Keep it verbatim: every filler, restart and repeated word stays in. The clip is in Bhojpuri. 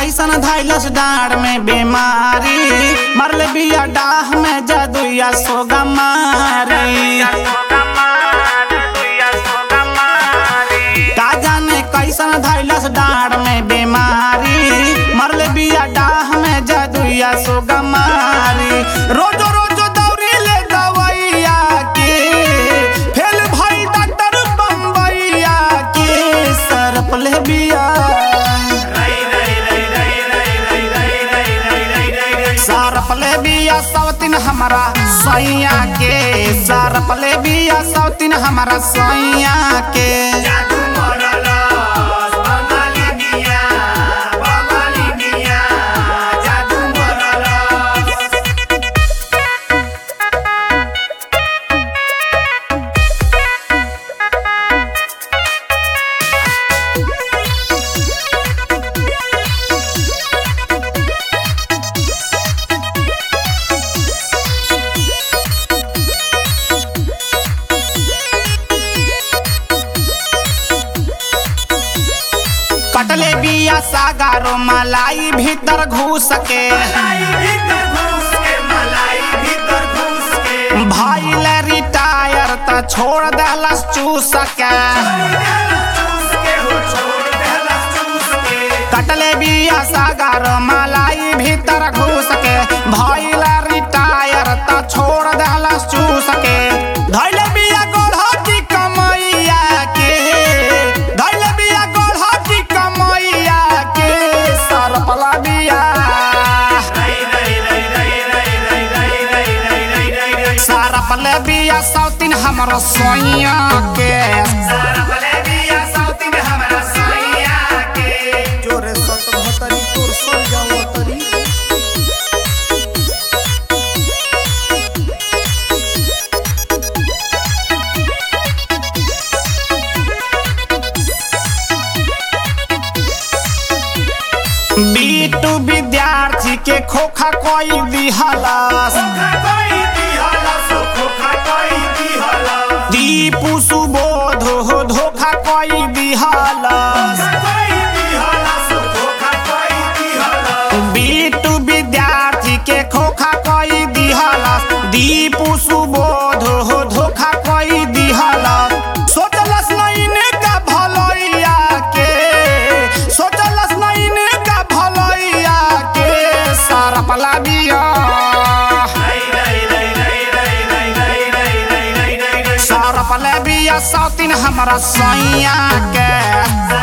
कैसन धैलस डाँड़ में बीमारी, मरल बिया डाह में जदुया सोगा मारी। का जाने कैसन धैलस डाँड़ में बीमारी, मरल बिया डाह में जदुया सोगा मारी। रोजो रोजो दौरी ले दवैया के, फेल भाई डॉक्टर बम्बैया के, सरपले बिया सरपले बिया सौतीन हमारा सैया के, सरपले बिया सौतीन हमारा सैया के। कटले बिया सागारो मलाई भीतर घुस के, भाई ले रिटायर त छोड़ देलस चूस के। कटले बिया सागारो मलाई भीतर घुस के, भाई ले रिटायर त छोड़ देलस चूस के। धैले बिया गोढ़ा की कमैया के, धैले बिया गोढ़ा की कमैया के, सरपला बिया सरपले बिया सौतीन हमारा सैया के, सरपले बिया सौतीन हमारा सैया के। जोरे सत भतरी तोर सर जाओ तरी, बीटू विद्यार्थी के खोखा कोई दिहलस, दीपू सुबोध हो धोखा कोई दिहलस। बीटू विद्यार्थी के खोखा कोई दिहलस, दीपू सुबोध हो धोखा कोई दिहलस। सोचलस नहीं ने का भलैया के, सोचलस नहीं ने का भलैया के, सरपला बिया सरपले बिया सौतीन हमारा सैया के।